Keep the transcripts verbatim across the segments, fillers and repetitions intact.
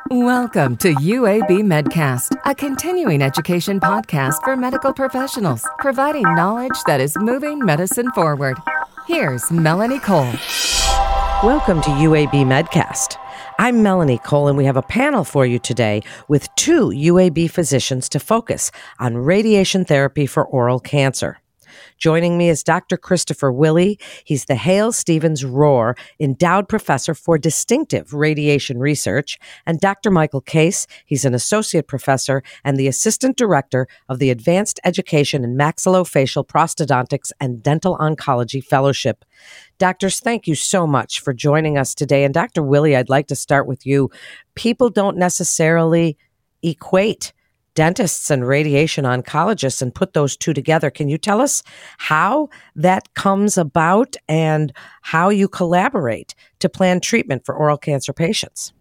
Welcome to U A B Medcast, a continuing education podcast for medical professionals, providing knowledge that is moving medicine forward. Here's Melanie Cole. Welcome to U A B Medcast. I'm Melanie Cole, and we have a panel for you today with two U A B physicians to focus on radiation therapy for oral cancer. Joining me is Doctor Christopher Willey. He's the Hale Stevens Rohr Endowed Professor for Distinctive Radiation Research, and Doctor Michael Case. He's an Associate Professor and the Assistant Director of the Advanced Education in Maxillofacial Prosthodontics and Dental Oncology Fellowship. Doctors, thank you so much for joining us today. And Doctor Willey, I'd like to start with you. People don't necessarily equate dentists and radiation oncologists and put those two together. Can you tell us how that comes about and how you collaborate to plan treatment for oral cancer patients?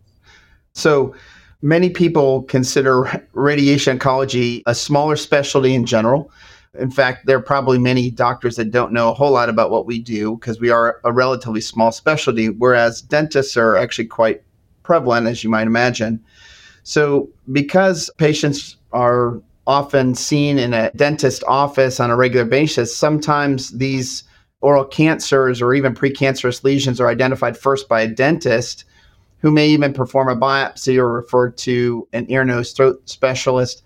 So many people consider radiation oncology a smaller specialty in general. In fact, there are probably many doctors that don't know a whole lot about what we do because we are a relatively small specialty, whereas dentists are actually quite prevalent, as you might imagine. So because patients are often seen in a dentist office on a regular basis, sometimes these oral cancers or even precancerous lesions are identified first by a dentist who may even perform a biopsy or refer to an ear, nose, throat specialist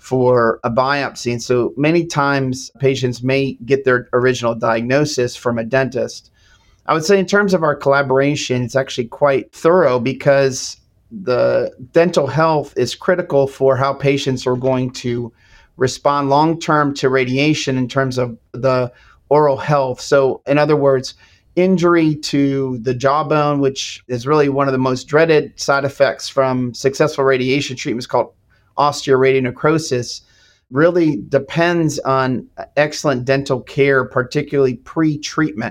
for a biopsy. And so many times patients may get their original diagnosis from a dentist. I would say in terms of our collaboration, it's actually quite thorough because the dental health is critical for how patients are going to respond long-term to radiation in terms of the oral health. So in other words, injury to the jawbone, which is really one of the most dreaded side effects from successful radiation treatments called osteoradionecrosis, really depends on excellent dental care, particularly pre-treatment.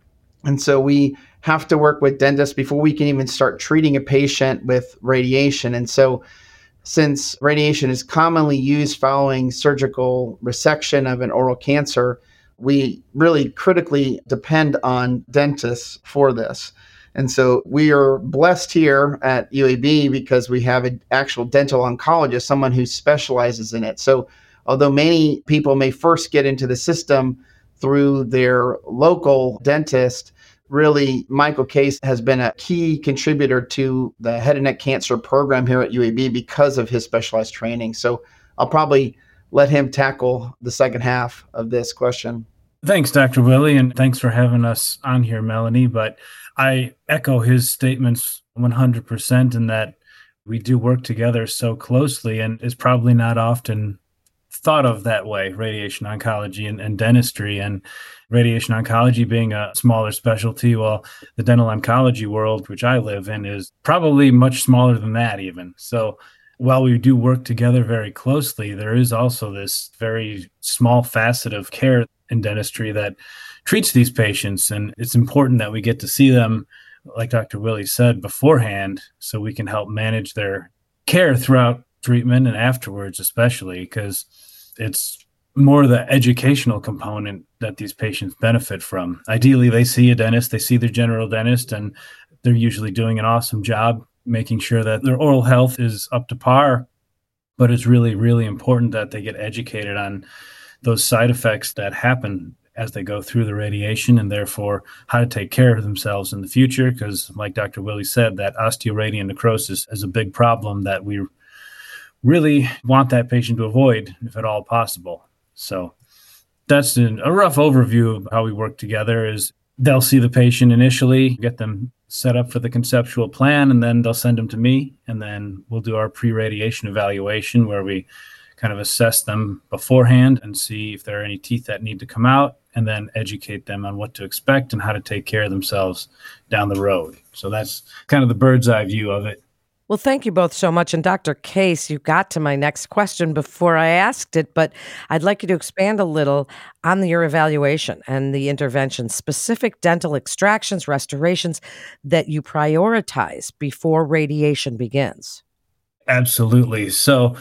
And so we have to work with dentists before we can even start treating a patient with radiation. And so since radiation is commonly used following surgical resection of an oral cancer, we really critically depend on dentists for this. And so we are blessed here at U A B because we have an actual dental oncologist, someone who specializes in it. So although many people may first get into the system through their local dentist, really, Michael Case has been a key contributor to the head and neck cancer program here at U A B because of his specialized training. So I'll probably let him tackle the second half of this question. Thanks, Doctor Willey, and thanks for having us on here, Melanie. But I echo his statements one hundred percent in that we do work together so closely, and it's probably not often thought of that way, radiation oncology and, and dentistry, and radiation oncology being a smaller specialty, while the dental oncology world, which I live in, is probably much smaller than that even. So while we do work together very closely, there is also this very small facet of care in dentistry that treats these patients. And it's important that we get to see them, like Doctor Willey said, beforehand, so we can help manage their care throughout treatment and afterwards, especially because it's more the educational component that these patients benefit from. Ideally, they see a dentist, they see their general dentist, and they're usually doing an awesome job making sure that their oral health is up to par. But it's really, really important that they get educated on those side effects that happen as they go through the radiation, and therefore how to take care of themselves in the future. Because like Doctor Willey said, that osteoradionecrosis is a big problem that we really want that patient to avoid if at all possible. So that's an, a rough overview of how we work together. Is they'll see the patient initially, get them set up for the conceptual plan, and then they'll send them to me, and then we'll do our pre-radiation evaluation where we kind of assess them beforehand and see if there are any teeth that need to come out, and then educate them on what to expect and how to take care of themselves down the road. So that's kind of the bird's eye view of it. Well, thank you both so much. And Doctor Case, you got to my next question before I asked it, but I'd like you to expand a little on your evaluation and the intervention, specific dental extractions, restorations that you prioritize before radiation begins. Absolutely. So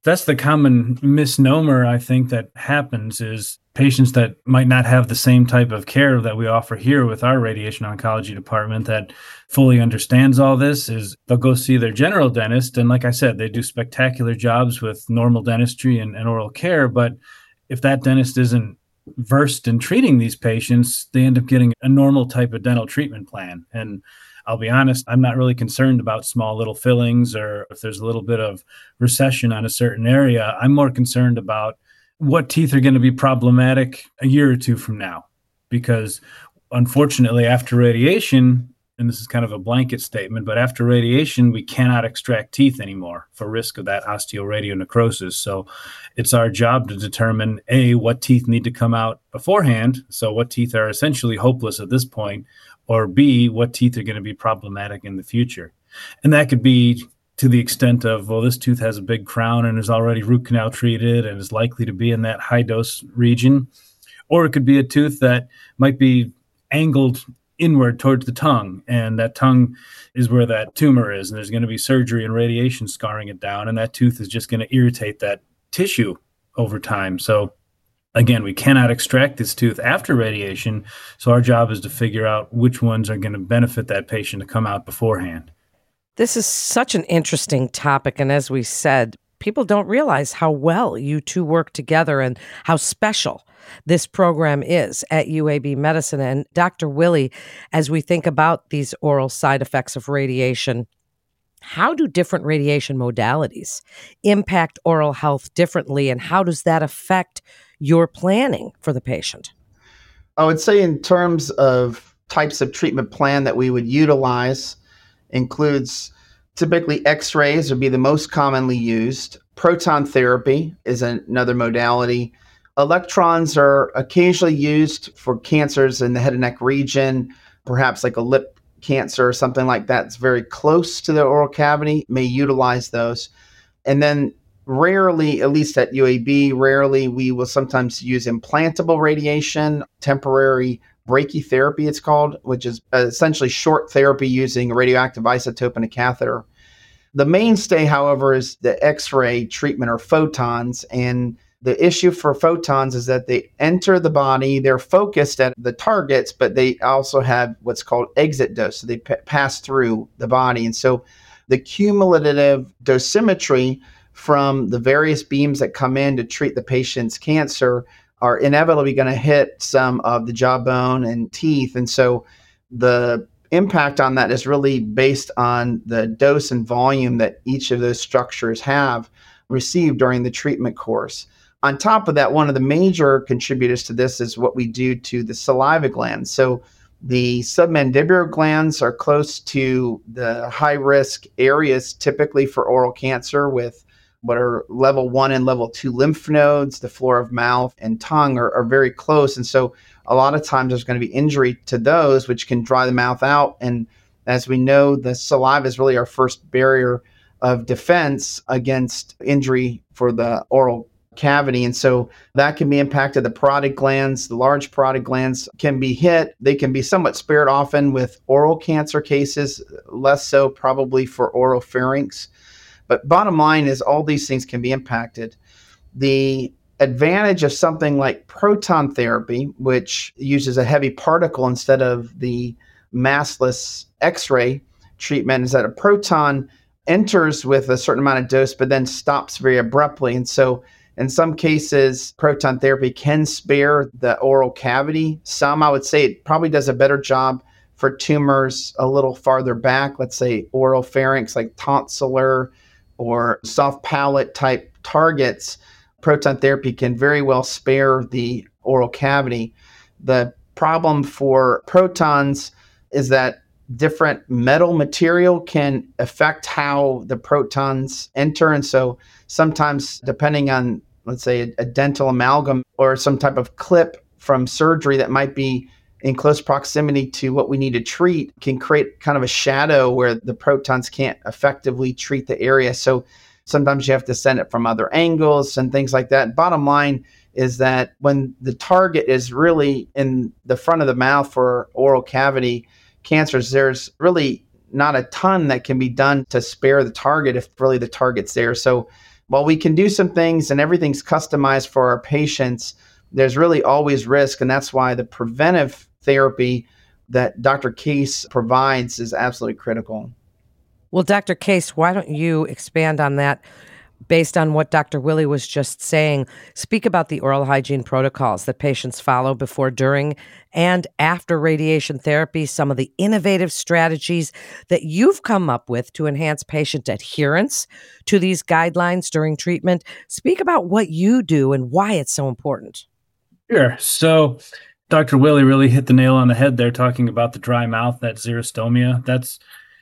That's the common misnomer, I think, that happens is patients that might not have the same type of care that we offer here with our radiation oncology department that fully understands all this is they'll go see their general dentist. And like I said, they do spectacular jobs with normal dentistry and, and oral care. But if that dentist isn't versed in treating these patients, they end up getting a normal type of dental treatment plan. And I'll be honest, I'm not really concerned about small little fillings or if there's a little bit of recession on a certain area. I'm more concerned about what teeth are going to be problematic a year or two from now. Because unfortunately, after radiation, and this is kind of a blanket statement, but after radiation, we cannot extract teeth anymore for risk of that osteoradionecrosis. So it's our job to determine, A, what teeth need to come out beforehand. So what teeth are essentially hopeless at this point, or B, what teeth are going to be problematic in the future. And that could be to the extent of, well, this tooth has a big crown and is already root canal treated and is likely to be in that high dose region. Or it could be a tooth that might be angled inward towards the tongue, and that tongue is where that tumor is, and there's going to be surgery and radiation scarring it down, and that tooth is just going to irritate that tissue over time. So again, we cannot extract this tooth after radiation, so our job is to figure out which ones are going to benefit that patient to come out beforehand. This is such an interesting topic, and as we said, people don't realize how well you two work together and how special this program is at U A B Medicine. And Doctor Willie, as we think about these oral side effects of radiation, how do different radiation modalities impact oral health differently, and how does that affect your planning for the patient? I would say in terms of types of treatment plan that we would utilize includes typically X-rays would be the most commonly used. Proton therapy is another modality. Electrons are occasionally used for cancers in the head and neck region, perhaps like a lip cancer or something like that. It's very close to the oral cavity, may utilize those. And then rarely, at least at U A B, rarely we will sometimes use implantable radiation, temporary brachytherapy it's called, which is essentially short therapy using a radioactive isotope and a catheter. The mainstay, however, is the X-ray treatment or photons. And the issue for photons is that they enter the body, they're focused at the targets, but they also have what's called exit dose. So they p- pass through the body. And so the cumulative dosimetry from the various beams that come in to treat the patient's cancer are inevitably going to hit some of the jawbone and teeth. And so the impact on that is really based on the dose and volume that each of those structures have received during the treatment course. On top of that, one of the major contributors to this is what we do to the saliva glands. So the submandibular glands are close to the high-risk areas typically for oral cancer, with what are level one and level two lymph nodes. The floor of mouth and tongue are, are very close. And so a lot of times there's going to be injury to those, which can dry the mouth out. And as we know, the saliva is really our first barrier of defense against injury for the oral cavity. And so that can be impacted. The parotid glands, the large parotid glands can be hit. They can be somewhat spared often with oral cancer cases, less so probably for oral pharynx. But bottom line is all these things can be impacted. The advantage of something like proton therapy, which uses a heavy particle instead of the massless X-ray treatment, is that a proton enters with a certain amount of dose, but then stops very abruptly. And so in some cases, proton therapy can spare the oral cavity. Some, I would say, it probably does a better job for tumors a little farther back, let's say oral pharynx, like tonsillar or soft palate type targets. Proton therapy can very well spare the oral cavity. The problem for protons is that different metal material can affect how the protons enter. And so sometimes, depending on, let's say, a, a dental amalgam or some type of clip from surgery that might be in close proximity to what we need to treat, can create kind of a shadow where the protons can't effectively treat the area. So sometimes you have to send it from other angles and things like that. Bottom line is that when the target is really in the front of the mouth for oral cavity cancers, there's really not a ton that can be done to spare the target if really the target's there. So while we can do some things and everything's customized for our patients, there's really always risk. And that's why the preventive therapy that Doctor Case provides is absolutely critical. Well, Doctor Case, why don't you expand on that based on what Doctor Willie was just saying? Speak about the oral hygiene protocols that patients follow before, during, and after radiation therapy, some of the innovative strategies that you've come up with to enhance patient adherence to these guidelines during treatment. Speak about what you do and why it's so important. Sure. So Doctor Willie really hit the nail on the head there, talking about the dry mouth, that xerostomia. That's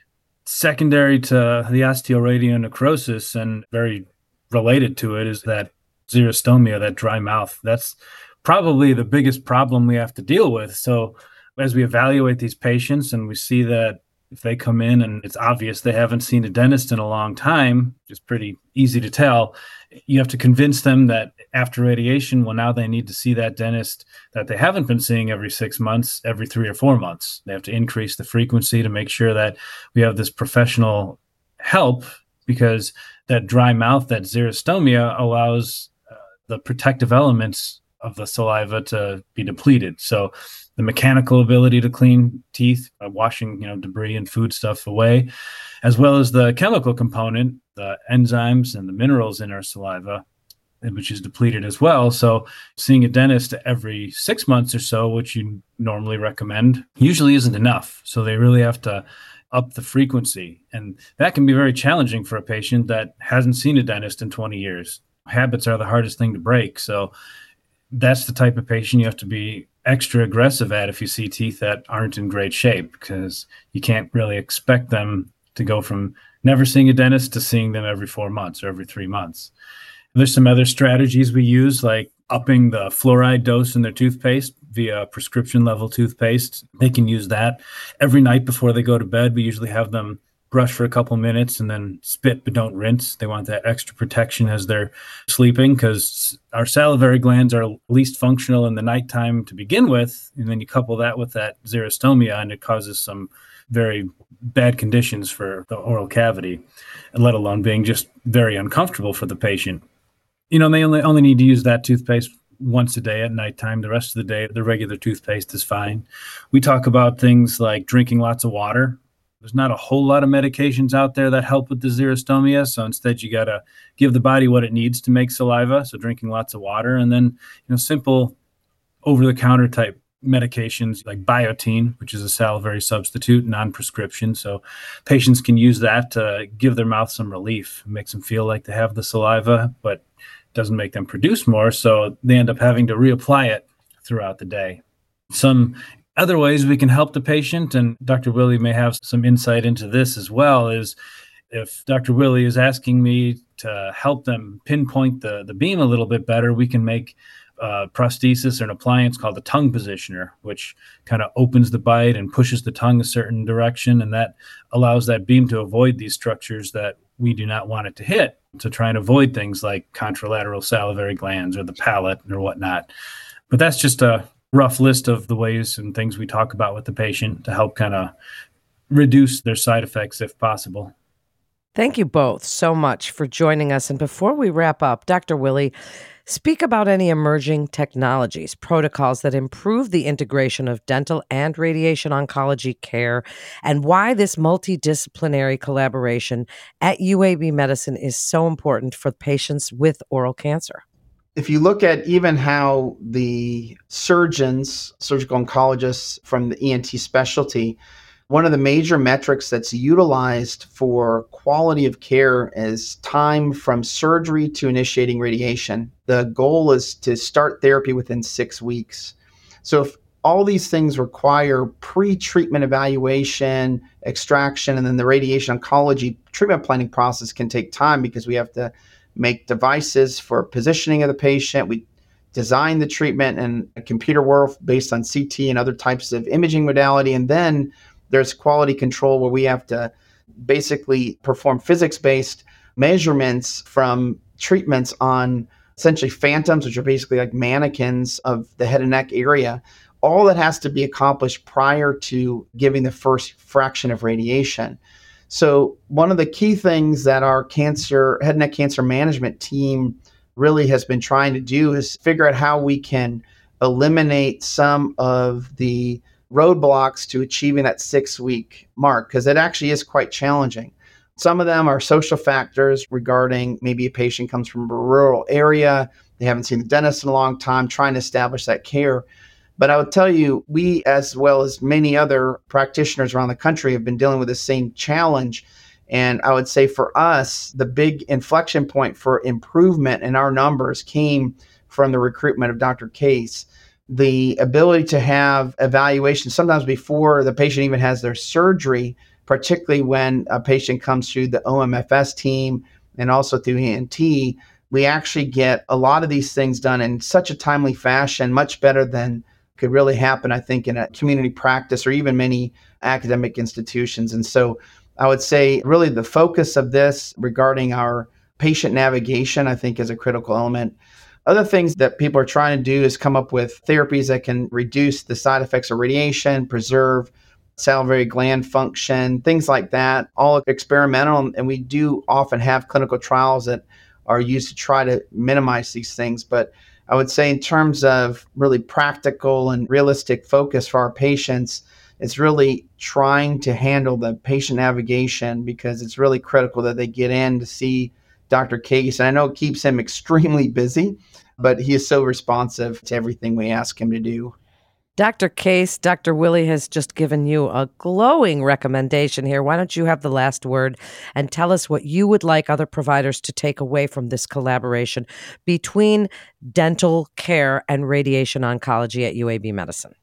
secondary to the osteoradionecrosis and very related to it is that xerostomia, that dry mouth. That's probably the biggest problem we have to deal with. So as we evaluate these patients and we see that if they come in and it's obvious they haven't seen a dentist in a long time, it's pretty easy to tell, you have to convince them that after radiation, well, now they need to see that dentist that they haven't been seeing every six months, every three or four months. They have to increase the frequency to make sure that we have this professional help, because that dry mouth, that xerostomia, allows uh, the protective elements of the saliva to be depleted. So the mechanical ability to clean teeth by washing, you know, debris and food stuff away, as well as the chemical component, the enzymes and the minerals in our saliva, which is depleted as well. So seeing a dentist every six months or so, which you normally recommend, usually isn't enough. So they really have to up the frequency. And that can be very challenging for a patient that hasn't seen a dentist in twenty years. Habits are the hardest thing to break. So that's the type of patient you have to be extra aggressive at if you see teeth that aren't in great shape, because you can't really expect them to go from never seeing a dentist to seeing them every four months or every three months. There's some other strategies we use, like upping the fluoride dose in their toothpaste via prescription level toothpaste. They can use that every night before they go to bed. We usually have them brush for a couple minutes and then spit, but don't rinse. They want that extra protection as they're sleeping, because our salivary glands are least functional in the nighttime to begin with. And then you couple that with that xerostomia and it causes some very bad conditions for the oral cavity, let alone being just very uncomfortable for the patient. You know, they only, only need to use that toothpaste once a day at nighttime. The rest of the day, the regular toothpaste is fine. We talk about things like drinking lots of water. There's not a whole lot of medications out there that help with the xerostomia. So instead, you got to give the body what it needs to make saliva. So drinking lots of water, and then, you know, simple over-the-counter type medications like Biotene, which is a salivary substitute, non-prescription. So patients can use that to give their mouth some relief. It makes them feel like they have the saliva, but doesn't make them produce more. So they end up having to reapply it throughout the day. Some other ways we can help the patient, and Doctor Willie may have some insight into this as well, is if Doctor Willie is asking me to help them pinpoint the, the beam a little bit better, we can make uh, prosthesis or an appliance called the tongue positioner, which kind of opens the bite and pushes the tongue a certain direction, and that allows that beam to avoid these structures that we do not want it to hit, to try and avoid things like contralateral salivary glands or the palate or whatnot. But that's just a rough list of the ways and things we talk about with the patient to help kind of reduce their side effects if possible. Thank you both so much for joining us. And before we wrap up, Doctor Willie, speak about any emerging technologies, protocols that improve the integration of dental and radiation oncology care, and why this multidisciplinary collaboration at U A B Medicine is so important for patients with oral cancer. If you look at even how the surgeons, surgical oncologists from the E N T specialty, one of the major metrics that's utilized for quality of care is time from surgery to initiating radiation. The goal is to start therapy within six weeks. So if all these things require pre-treatment evaluation, extraction, and then the radiation oncology treatment planning process can take time, because we have to make devices for positioning of the patient. We design the treatment in a computer world based on C T and other types of imaging modality. And then there's quality control where we have to basically perform physics-based measurements from treatments on essentially phantoms, which are basically like mannequins of the head and neck area. All that has to be accomplished prior to giving the first fraction of radiation. So one of the key things that our cancer head and neck cancer management team really has been trying to do is figure out how we can eliminate some of the roadblocks to achieving that six-week mark, because it actually is quite challenging. Some of them are social factors regarding maybe a patient comes from a rural area, they haven't seen the dentist in a long time, trying to establish that care. But I would tell you, we, as well as many other practitioners around the country, have been dealing with the same challenge. And I would say for us, the big inflection point for improvement in our numbers came from the recruitment of Doctor Case. The ability to have evaluations sometimes before the patient even has their surgery, particularly when a patient comes through the O M F S team and also through E N T, we actually get a lot of these things done in such a timely fashion, much better than could really happen, I think, in a community practice or even many academic institutions. And so I would say really the focus of this regarding our patient navigation, I think, is a critical element. Other things that people are trying to do is come up with therapies that can reduce the side effects of radiation, preserve salivary gland function, things like that, all experimental. And we do often have clinical trials that are used to try to minimize these things. But I would say in terms of really practical and realistic focus for our patients, it's really trying to handle the patient navigation, because it's really critical that they get in to see Doctor Case. And I know it keeps him extremely busy, but he is so responsive to everything we ask him to do. Doctor Case, Doctor Willie has just given you a glowing recommendation here. Why don't you have the last word and tell us what you would like other providers to take away from this collaboration between dental care and radiation oncology at U A B Medicine?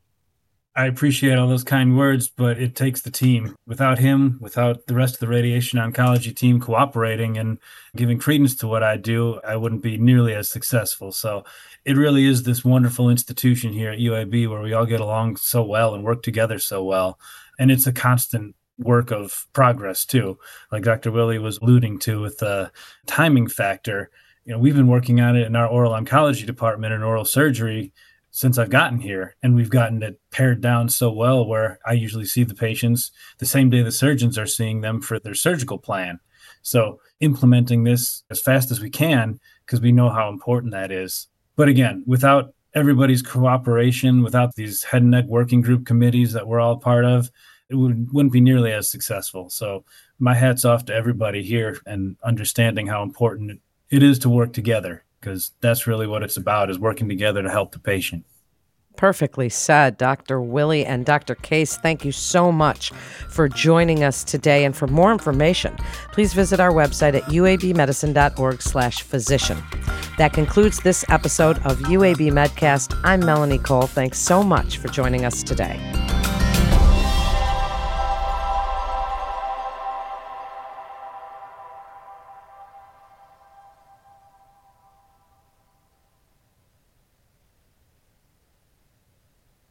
I appreciate all those kind words, but it takes the team. Without him, without the rest of the radiation oncology team cooperating and giving credence to what I do, I wouldn't be nearly as successful. So it really is this wonderful institution here at U A B where we all get along so well and work together so well. And it's a constant work of progress too. Like Doctor Willie was alluding to with the timing factor, you know, we've been working on it in our oral oncology department and oral surgery since I've gotten here, and we've gotten it pared down so well where I usually see the patients the same day the surgeons are seeing them for their surgical plan. So implementing this as fast as we can, because we know how important that is. But again, without everybody's cooperation, without these head and neck working group committees that we're all part of, it would, wouldn't be nearly as successful. So my hat's off to everybody here and understanding how important it is to work together, because that's really what it's about, is working together to help the patient. Perfectly said, Doctor Willie and Doctor Case. Thank you so much for joining us today. And for more information, please visit our website at u a b medicine dot org slash physician. That concludes this episode of U A B Medcast. I'm Melanie Cole. Thanks so much for joining us today.